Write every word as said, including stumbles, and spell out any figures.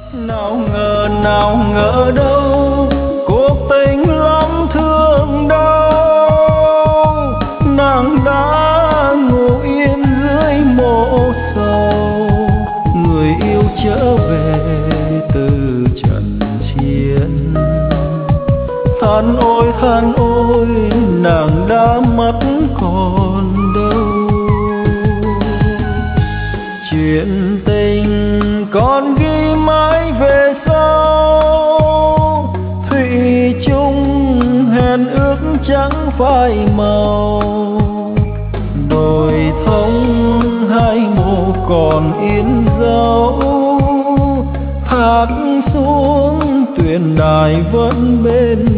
Nào ngờ nào ngờ đâu cuộc tình lắm thương đau, nàng đã ngủ yên dưới mộ sầu, người yêu trở về từ trần chiến. Than ôi than ôi nàng đã mất còn đâu, chuyện tình còn ghi mãi về sau, thủy chung hẹn ước chẳng phai màu, đồi thông hai mộ còn in dấu, thác xuống tuyền đài vẫn bên